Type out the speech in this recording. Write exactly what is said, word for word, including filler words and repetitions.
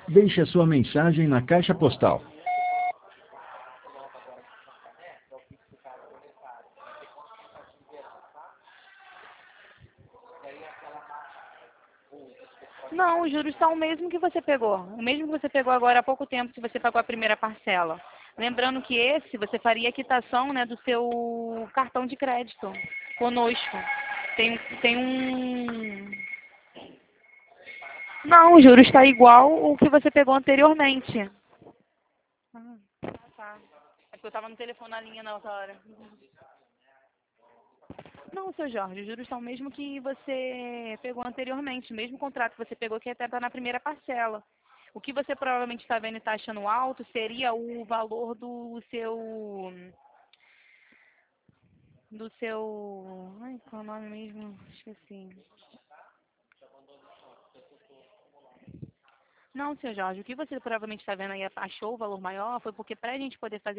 Deixe a sua mensagem na caixa postal. Não, os juros são o mesmo que você pegou. O mesmo que você pegou agora há pouco tempo, que você pagou a primeira parcela. Lembrando que esse, você faria a quitação, né, do seu cartão de crédito conosco. Tem, tem um... Não, o juro está igual o que você pegou anteriormente. Ah, tá. É porque eu estava no telefone na linha na outra hora. Não, seu Jorge, os juros são o mesmo que você pegou anteriormente, o mesmo contrato que você pegou, que até está na primeira parcela. O que você provavelmente está vendo e está achando alto seria o valor do seu... Do seu... Ai, qual é o nome mesmo? Esqueci. Não, seu Jorge, o que você provavelmente está vendo aí achou o valor maior foi porque para a gente poder fazer